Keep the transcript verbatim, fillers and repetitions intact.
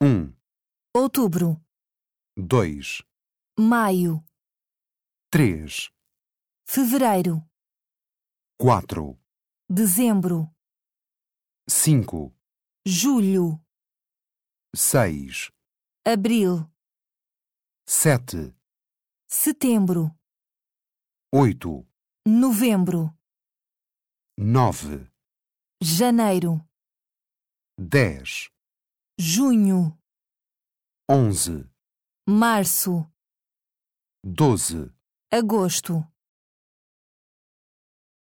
Um, outubro, dois, maio, três, fevereiro, quatro, dezembro, cinco, julho, seis, abril, sete, setembro, oito, novembro, nove, janeiro, dez, junho, onze, março, doze. agosto.